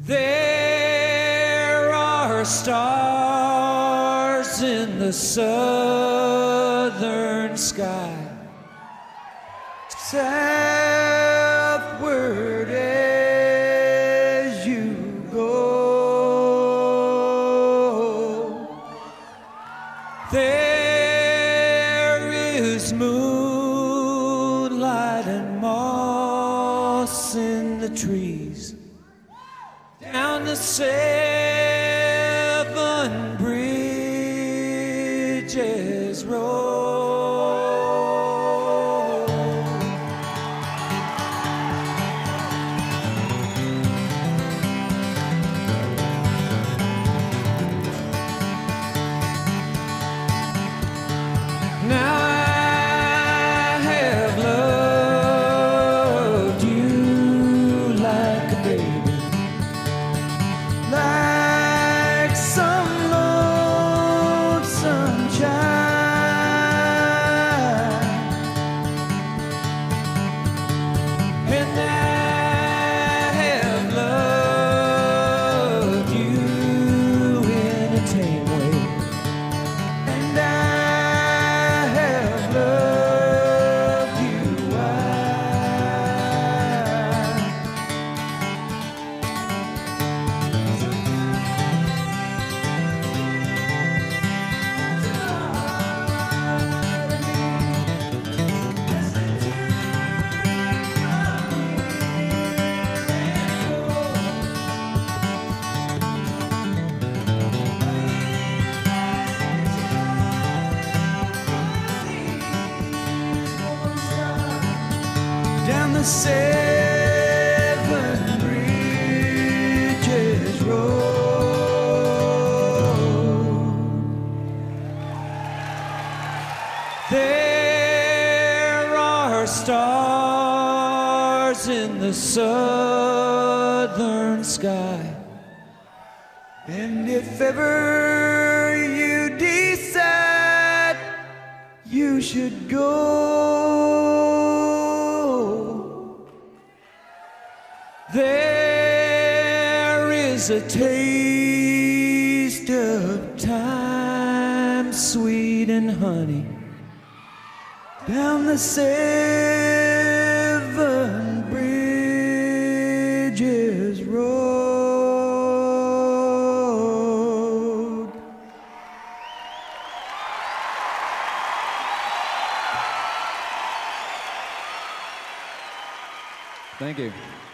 There are stars in the southern sky, southward as you go. There is moonlight and moss in the trees down the seven bridges road. Now I have loved you like a baby, like some lonesome child, and I have loved you in a tame way, and I have loved you down the seven bridges road. There are stars in the southern sky, and if ever you decide you should go, there is a taste of time, sweet and honey, down the seven bridges road. Thank you.